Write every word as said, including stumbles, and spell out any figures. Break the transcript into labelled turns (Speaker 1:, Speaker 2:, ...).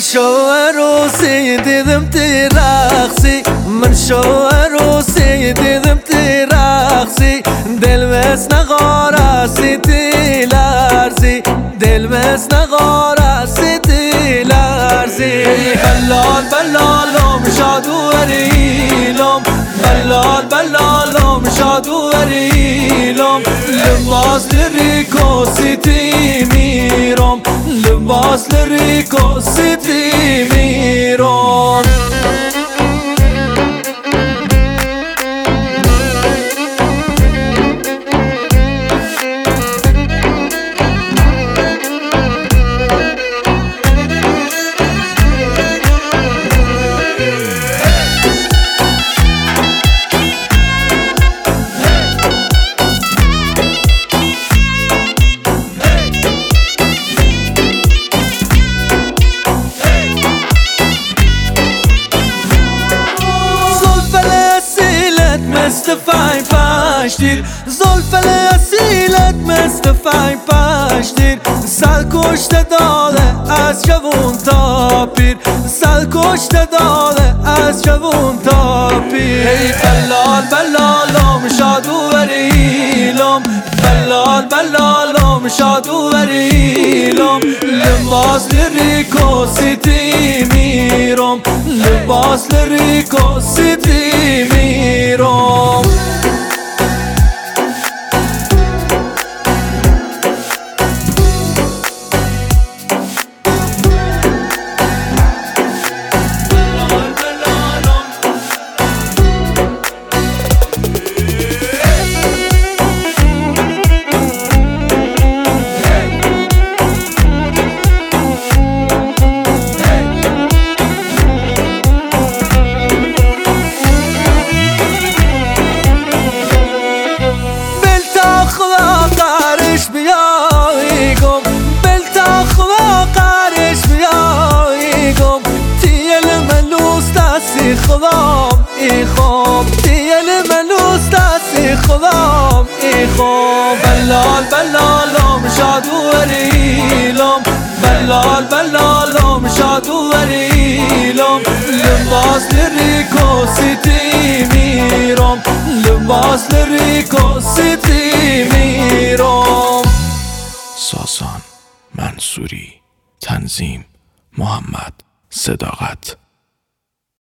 Speaker 1: شو روسی دیدم ترقصی، من شو روسی دیدم ترقصی، دل مثل نغارسی تلرزی، دل مثل نغارسی تلرزی. بلال بلالم شادو وریلم، بلال بلالم شادو وریلم، لباس لریکو سیتی میرم، لباس لریکو سیتی میرم. مثل فای پشتیر، زلف اصیلت مثل فای پشتیر، سر کشته داره از جوون تا پیر، سر کشته داره از جوون تا پیر. ای بلال بلالم شادو وریلم، بلال بلالم شادو وریلم، لباس لریکو سیتی میرم، لباس لریکو سیتی میرم. خدام ای خوب دیل ملوس دستی خدام ای خوب. بلال بلالم شادو وریلم، بلال بلالم شادو وریلم، لباس لریکو سیتی میرم، لباس لریکو سیتی میرم.
Speaker 2: ساسان منصوری، تنظیم محمد صداقت.